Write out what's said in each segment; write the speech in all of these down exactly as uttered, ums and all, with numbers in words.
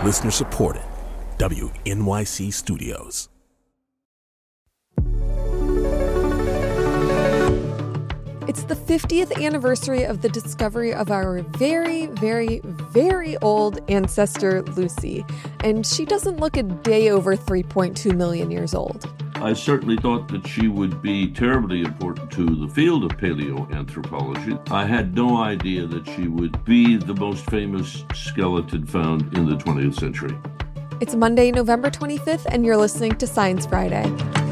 Listener supported. W N Y C Studios. It's the fiftieth anniversary of the discovery of our very, very, very old ancestor, Lucy. And she doesn't look a day over three point two million years old. I certainly thought that she would be terribly important to the field of paleoanthropology. I had no idea that she would be the most famous skeleton found in the twentieth century. It's Monday, November twenty-fifth, and you're listening to Science Friday.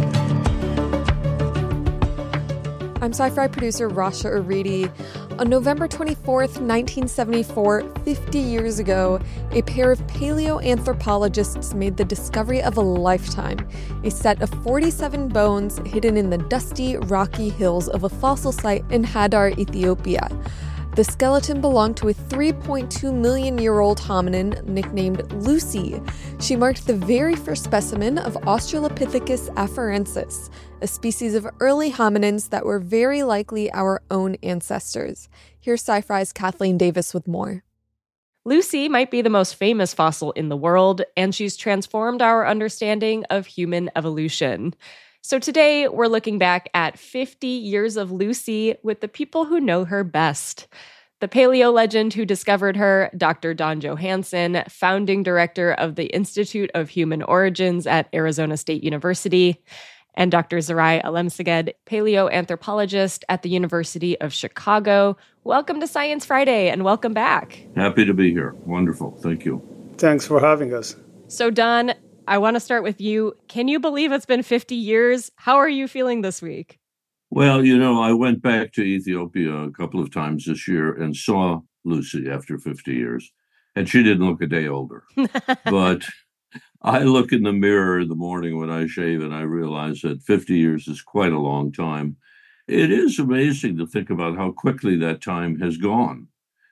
I'm sci-fi producer Rasha Aridi. On November twenty-fourth, nineteen seventy-four, fifty years ago, a pair of paleoanthropologists made the discovery of a lifetime, a set of forty-seven bones hidden in the dusty, rocky hills of a fossil site in Hadar, Ethiopia. The skeleton belonged to a three point two million year old hominin nicknamed Lucy. She marked the very first specimen of Australopithecus afarensis, a species of early hominins that were very likely our own ancestors. Here's Sci-Fi's Kathleen Davis with more. Lucy might be the most famous fossil in the world, and she's transformed our understanding of human evolution. So today, we're looking back at fifty years of Lucy with the people who know her best. The paleo legend who discovered her, Doctor Don Johanson, founding director of the Institute of Human Origins at Arizona State University, and Doctor Zerai Alemseged, paleoanthropologist at the University of Chicago. Welcome to Science Friday, and welcome back. Happy to be here. Wonderful. Thank you. Thanks for having us. So, Don, I want to start with you. Can you believe it's been fifty years? How are you feeling this week? Well, you know, I went back to Ethiopia a couple of times this year and saw Lucy after fifty years, and she didn't look a day older. But I look in the mirror in the morning when I shave, and I realize that fifty years is quite a long time. It is amazing to think about how quickly that time has gone,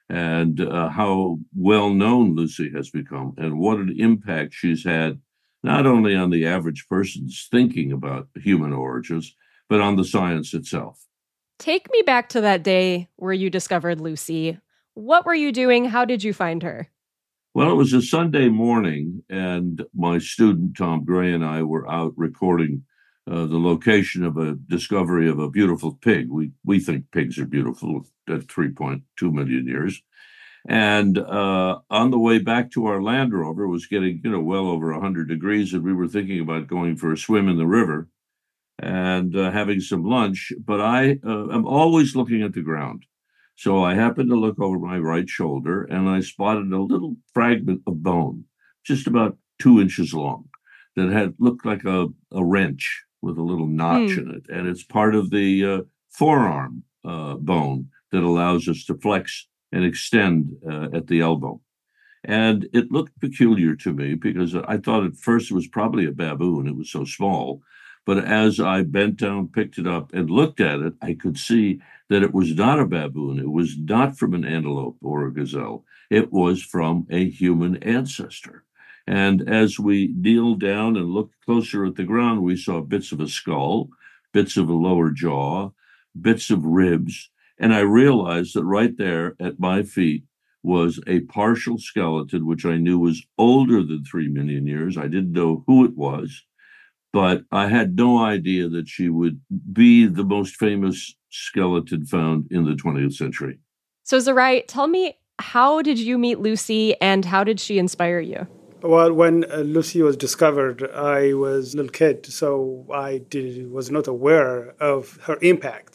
and uh, how well-known Lucy has become, and what an impact she's had not only on the average person's thinking about human origins, but on the science itself. Take me back to that day where you discovered Lucy. What were you doing? How did you find her? Well, it was a Sunday morning, and my student, Tom Gray, and I were out recording uh, the location of a discovery of a beautiful pig. We, we think pigs are beautiful at three point two million years. And uh, on the way back to our Land Rover, it was getting, you know, well over one hundred degrees, and we were thinking about going for a swim in the river and uh, having some lunch. But I uh, am always looking at the ground. So I happened to look over my right shoulder, and I spotted a little fragment of bone, just about two inches long, that had looked like a, a wrench with a little notch mm. in it. And it's part of the uh, forearm uh, bone that allows us to flex and extend uh, at the elbow. And it looked peculiar to me because I thought at first it was probably a baboon. It was so small. But as I bent down, picked it up, and looked at it, I could see that it was not a baboon. It was not from an antelope or a gazelle. It was from a human ancestor. And as we kneeled down and looked closer at the ground, we saw bits of a skull, bits of a lower jaw, bits of ribs. And I realized that right there at my feet was a partial skeleton, which I knew was older than three million years. I didn't know who it was, but I had no idea that she would be the most famous skeleton found in the twentieth century. So, Zerai, tell me, how did you meet Lucy, and how did she inspire you? Well, when uh, Lucy was discovered, I was a little kid, so I did, was not aware of her impact.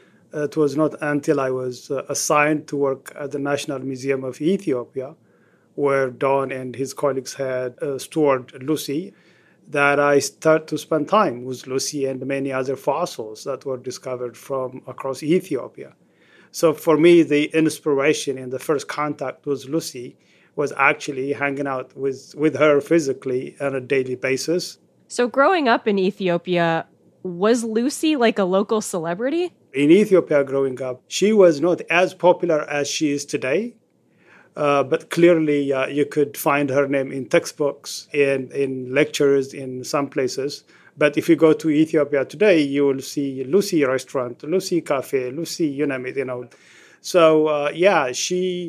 It was not until I was uh, assigned to work at the National Museum of Ethiopia, where Don and his colleagues had uh, stored Lucy, that I started to spend time with Lucy and many other fossils that were discovered from across Ethiopia. So for me, the inspiration and the first contact with Lucy was actually hanging out with, with her physically on a daily basis. So growing up in Ethiopia, was Lucy like a local celebrity? In Ethiopia growing up, she was not as popular as she is today. Uh, but clearly, uh, you could find her name in textbooks, in, in lectures, in some places. But if you go to Ethiopia today, you will see Lucy Restaurant, Lucy Cafe, Lucy, you name it, you know. So, uh, yeah, she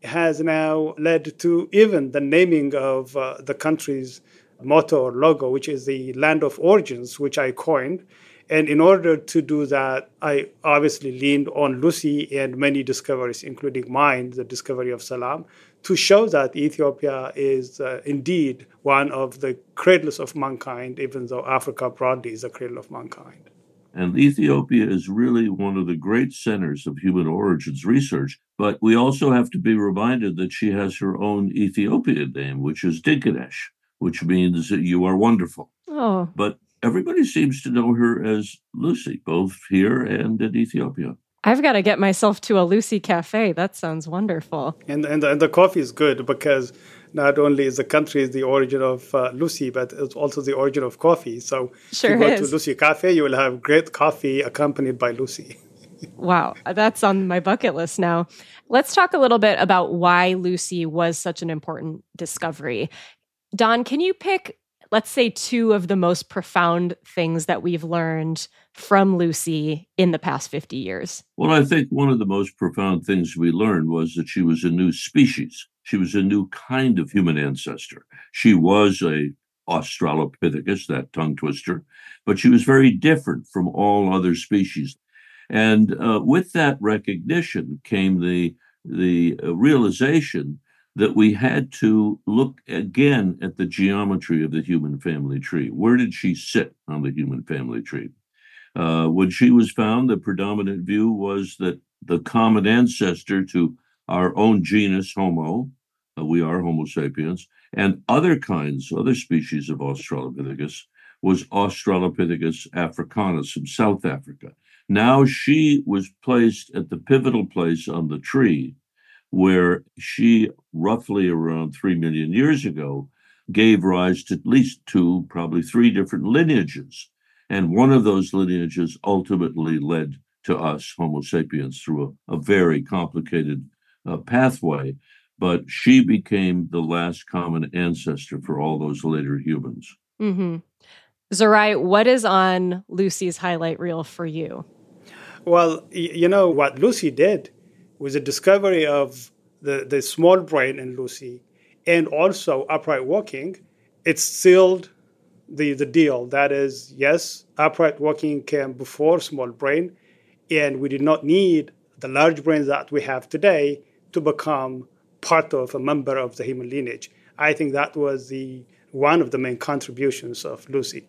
has now led to even the naming of uh, the country's motto or logo, which is the land of origins, which I coined. And in order to do that, I obviously leaned on Lucy and many discoveries, including mine, the discovery of Salam, to show that Ethiopia is uh, indeed one of the cradles of mankind, even though Africa broadly is a cradle of mankind. And Ethiopia is really one of the great centers of human origins research. But we also have to be reminded that she has her own Ethiopian name, which is Dinkanesh, which means that you are wonderful. Oh. But everybody seems to know her as Lucy, both here and in Ethiopia. I've got to get myself to a Lucy Cafe. That sounds wonderful. And and the, and the coffee is good because not only is the country the origin of uh, Lucy, but it's also the origin of coffee. So sure if you go is. to Lucy Cafe, you will have great coffee accompanied by Lucy. Wow, that's on my bucket list now. Let's talk a little bit about why Lucy was such an important discovery. Don, can you pick, let's say, two of the most profound things that we've learned from Lucy in the past fifty years? Well, I think one of the most profound things we learned was that she was a new species. She was a new kind of human ancestor. She was a Australopithecus, that tongue twister, but she was very different from all other species. And uh, with that recognition came the, the uh, realization that we had to look again at the geometry of the human family tree. Where did she sit on the human family tree? Uh, when she was found, the predominant view was that the common ancestor to our own genus, Homo, uh, we are Homo sapiens, and other kinds, other species of Australopithecus, was Australopithecus africanus from South Africa. Now she was placed at the pivotal place on the tree where she, roughly around three million years ago, gave rise to at least two, probably three different lineages. And one of those lineages ultimately led to us, Homo sapiens, through a, a very complicated uh, pathway. But she became the last common ancestor for all those later humans. Mm-hmm. Zerai, what is on Lucy's highlight reel for you? Well, you know, what Lucy did was the discovery of the, the small brain in Lucy and also upright walking. It sealed the, the deal. That is, yes, upright walking came before small brain, and we did not need the large brain that we have today to become part of a member of the human lineage. I think that was the one of the main contributions of Lucy.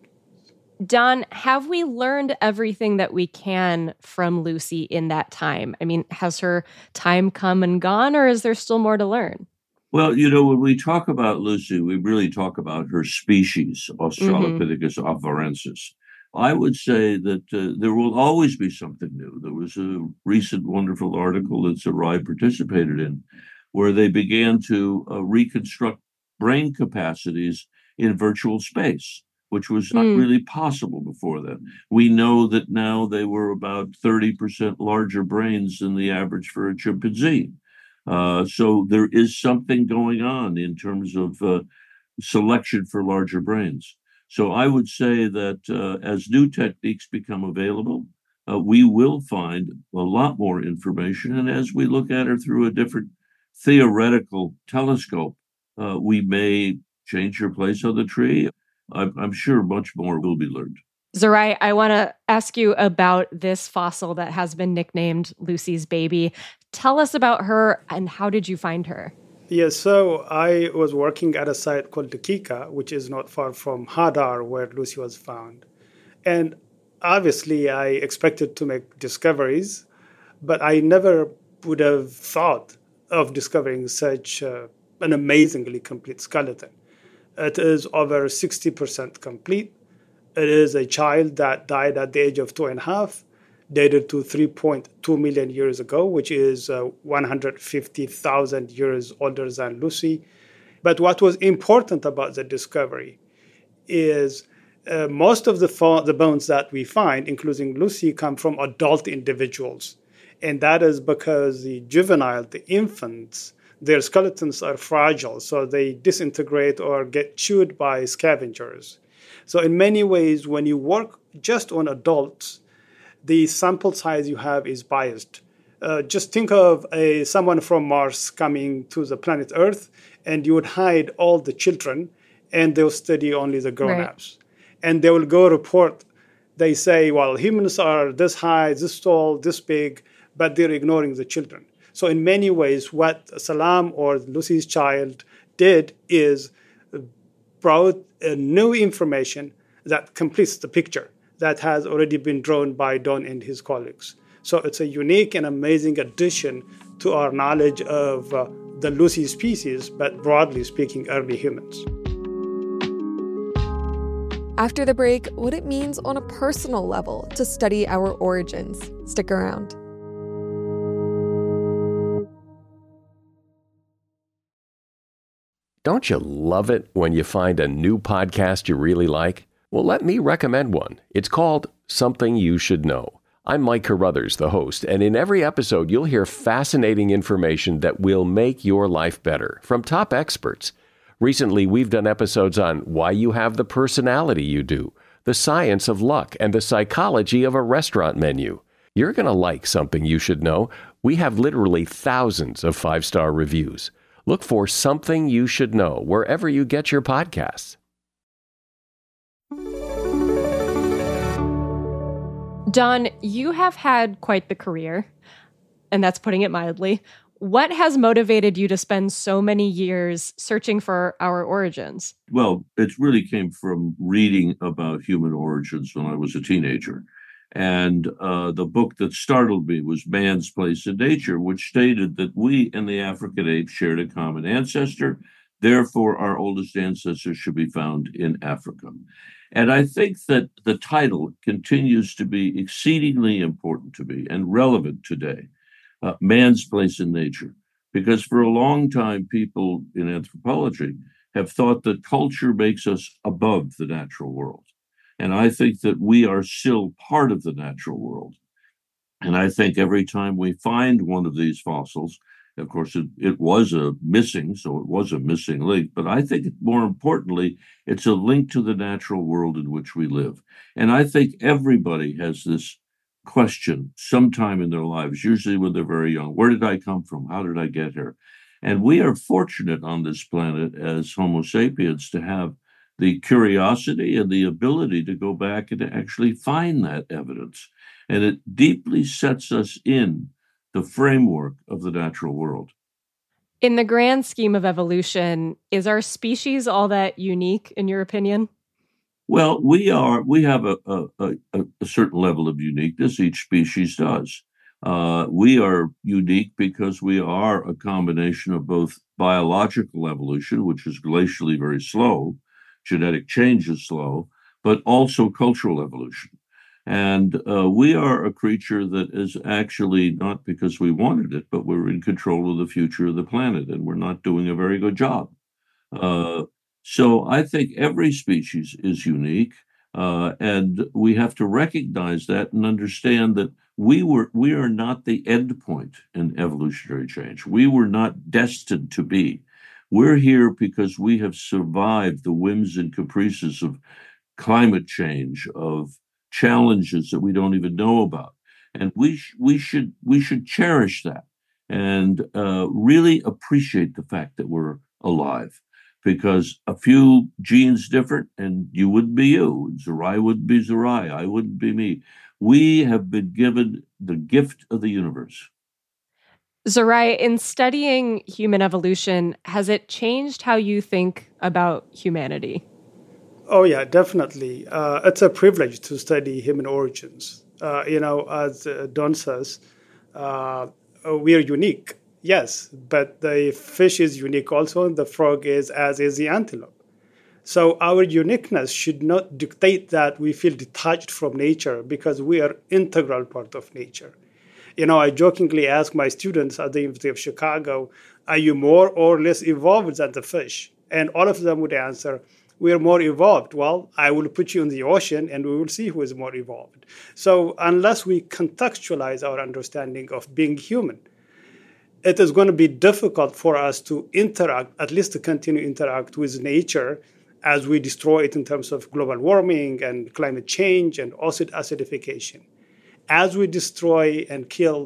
Don, have we learned everything that we can from Lucy in that time? I mean, has her time come and gone, or is there still more to learn? Well, you know, when we talk about Lucy, we really talk about her species, Australopithecus mm-hmm. afarensis. I would say that uh, there will always be something new. There was a recent wonderful article that Zerai participated in where they began to uh, reconstruct brain capacities in virtual space, which was not mm. really possible before then. We know that now they were about thirty percent larger brains than the average for a chimpanzee. Uh, so there is something going on in terms of uh, selection for larger brains. So I would say that uh, as new techniques become available, uh, we will find a lot more information. And as we look at her through a different theoretical telescope, uh, we may change her place on the tree. I'm, I'm sure much more will be learned. Zerai, I want to ask you about this fossil that has been nicknamed Lucy's baby. Tell us about her and how did you find her? Yes, so I was working at a site called Dakika, which is not far from Hadar, where Lucy was found. And obviously, I expected to make discoveries, but I never would have thought of discovering such uh, an amazingly complete skeleton. It is over sixty percent complete. It is a child that died at the age of two and a half, dated to three point two million years ago, which is uh, one hundred fifty thousand years older than Lucy. But what was important about the discovery is uh, most of the, fo- the bones that we find, including Lucy, come from adult individuals. And that is because the juvenile, the infants, their skeletons are fragile, so they disintegrate or get chewed by scavengers. So in many ways, when you work just on adults, the sample size you have is biased. Uh, just think of a someone from Mars coming to the planet Earth, and you would hide all the children, and they'll study only the grown-ups. Right. And they will go report. They say, well, humans are this high, this tall, this big, but they're ignoring the children. So in many ways, what Salam or Lucy's child did is brought uh, new information that completes the picture that has already been drawn by Don and his colleagues. So it's a unique and amazing addition to our knowledge of uh, the Lucy species, but broadly speaking, early humans. After the break, what it means on a personal level to study our origins. Stick around. Don't you love it when you find a new podcast you really like? Well, let me recommend one. It's called Something You Should Know. I'm Mike Carruthers, the host, and in every episode, you'll hear fascinating information that will make your life better from top experts. Recently, we've done episodes on why you have the personality you do, the science of luck, and the psychology of a restaurant menu. You're going to like Something You Should Know. We have literally thousands of five-star reviews. Look for Something You Should Know wherever you get your podcasts. Don, you have had quite the career, and that's putting it mildly. What has motivated you to spend so many years searching for our origins? Well, it really came from reading about human origins when I was a teenager. And uh, the book that startled me was Man's Place in Nature, which stated that we and the African ape shared a common ancestor. Therefore, our oldest ancestors should be found in Africa. And I think that the title continues to be exceedingly important to me and relevant today, uh, Man's Place in Nature, because for a long time, people in anthropology have thought that culture makes us above the natural world. And I think that we are still part of the natural world. And I think every time we find one of these fossils, of course, it, it was a missing, so it was a missing link. But I think more importantly, it's a link to the natural world in which we live. And I think everybody has this question sometime in their lives, usually when they're very young. Where did I come from? How did I get here? And we are fortunate on this planet as Homo sapiens to have the curiosity and the ability to go back and to actually find that evidence. And it deeply sets us in the framework of the natural world. In the grand scheme of evolution, is our species all that unique, in your opinion? Well, we are. We have a, a, a, a certain level of uniqueness. Each species does. Uh, we are unique because we are a combination of both biological evolution, which is glacially very slow, genetic change is slow, but also cultural evolution. And uh, we are a creature that is actually not because we wanted it, but we're in control of the future of the planet, and we're not doing a very good job. Uh, so I think every species is unique, uh, and we have to recognize that and understand that we were we are not the end point in evolutionary change. We were not destined to be. We're here because we have survived the whims and caprices of climate change, of challenges that we don't even know about, and we sh- we should we should cherish that and uh, really appreciate the fact that we're alive, because a few genes different, and you wouldn't be you, Zerai wouldn't be Zerai, I wouldn't be me. We have been given the gift of the universe. Zerai, in studying human evolution, has it changed how you think about humanity? Oh, yeah, definitely. Uh, it's a privilege to study human origins. Uh, you know, as uh, Don says, uh, we are unique, yes, but the fish is unique also, and the frog is, as is the antelope. So our uniqueness should not dictate that we feel detached from nature, because we are integral part of nature. You know, I jokingly ask my students at the University of Chicago, are you more or less evolved than the fish? And all of them would answer, we are more evolved. Well, I will put you in the ocean and we will see who is more evolved. So unless we contextualize our understanding of being human, it is going to be difficult for us to interact, at least to continue to interact with nature as we destroy it in terms of global warming and climate change and acid acidification. As we destroy and kill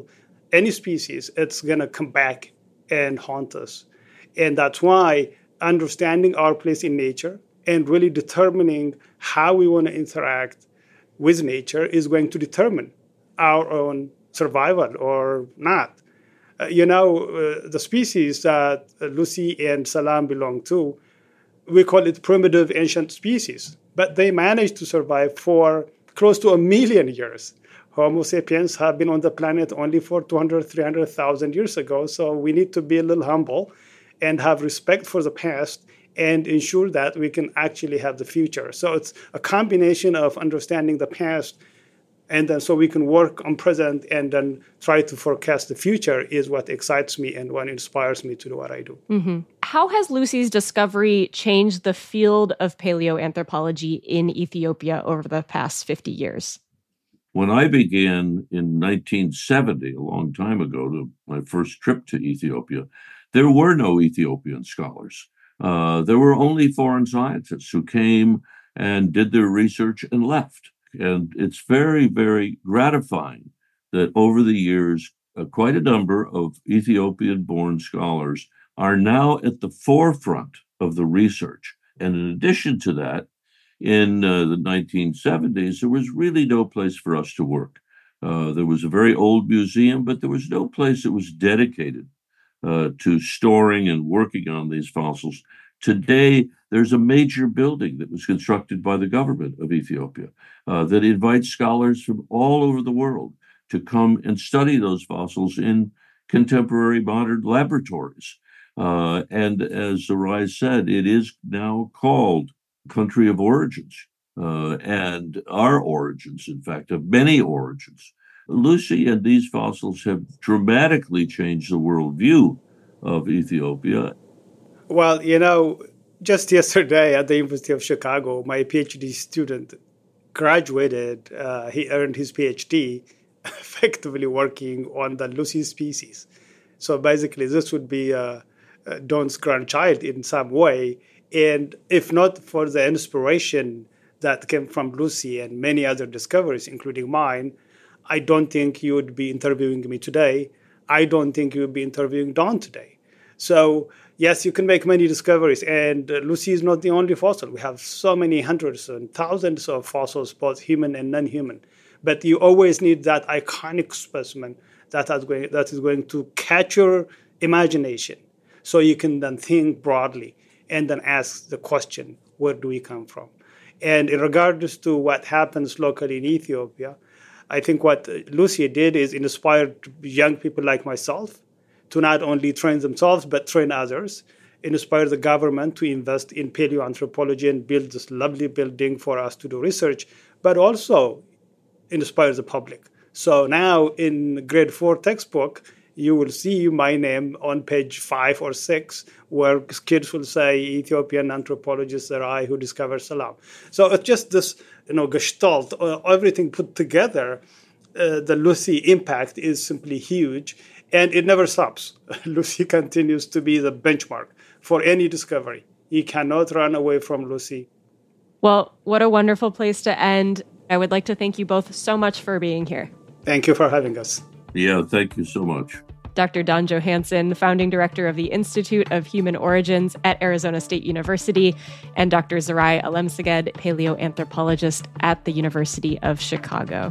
any species, it's going to come back and haunt us. And that's why understanding our place in nature and really determining how we want to interact with nature is going to determine our own survival or not. Uh, you know, uh, the species that uh, Lucy and Salam belong to, we call it primitive ancient species, but they managed to survive for close to a million years. Homo sapiens have been on the planet only for two hundred, three hundred thousand years ago, so we need to be a little humble and have respect for the past and ensure that we can actually have the future. So it's a combination of understanding the past, and then so we can work on present and then try to forecast the future is what excites me and what inspires me to do what I do. Mm-hmm. How has Lucy's discovery changed the field of paleoanthropology in Ethiopia over the past fifty years? When I began in nineteen seventy, a long time ago, to my first trip to Ethiopia, there were no Ethiopian scholars. Uh, there were only foreign scientists who came and did their research and left. And it's very, very gratifying that over the years, uh, quite a number of Ethiopian-born scholars are now at the forefront of the research. And in addition to that, in uh, the nineteen seventies, there was really no place for us to work. Uh, there was a very old museum, but there was no place that was dedicated uh, to storing and working on these fossils. Today, there's a major building that was constructed by the government of Ethiopia uh, that invites scholars from all over the world to come and study those fossils in contemporary modern laboratories. Uh, and as Zarai said, it is now called country of origins, uh, and our origins, in fact, of many origins. Lucy and these fossils have dramatically changed the worldview of Ethiopia. Well, you know, just yesterday at the University of Chicago, my PhD student graduated. Uh, he earned his PhD effectively working on the Lucy species. So basically, this would be uh, Don's grandchild in some way. And if not for the inspiration that came from Lucy and many other discoveries, including mine, I don't think you would be interviewing me today. I don't think you would be interviewing Don today. So, yes, you can make many discoveries, and uh, Lucy is not the only fossil. We have so many hundreds and thousands of fossils, both human and non-human. But you always need that iconic specimen that is going, that is going to catch your imagination, so you can then think broadly and then ask the question, where do we come from? And in regards to what happens locally in Ethiopia, I think what Lucy did is inspired young people like myself to not only train themselves, but train others, inspire the government to invest in paleoanthropology and build this lovely building for us to do research, but also inspire the public. So now in grade four textbook, you will see my name on page five or six, where kids will say, Ethiopian anthropologist Zarai who discovered Salam. So it's just this, you know, gestalt, uh, everything put together. Uh, the Lucy impact is simply huge, and it never stops. Lucy continues to be the benchmark for any discovery. You cannot run away from Lucy. Well, what a wonderful place to end. I would like to thank you both so much for being here. Thank you for having us. Yeah, thank you so much. Doctor Don Johanson, founding director of the Institute of Human Origins at Arizona State University, and Doctor Zarai Alemseged, paleoanthropologist at the University of Chicago.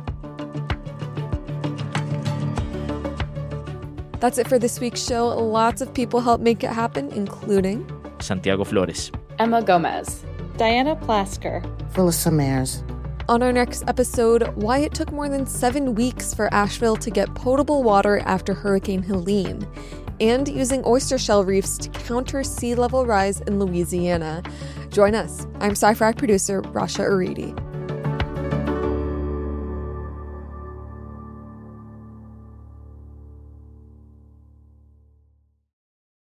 That's it for this week's show. Lots of people helped make it happen, including Santiago Flores, Emma Gomez, Diana Plasker, Phyllis Mares. On our next episode, why it took more than seven weeks for Asheville to get potable water after Hurricane Helene, and using oyster shell reefs to counter sea level rise in Louisiana. Join us. I'm Sci-Fi producer Rasha Aridi.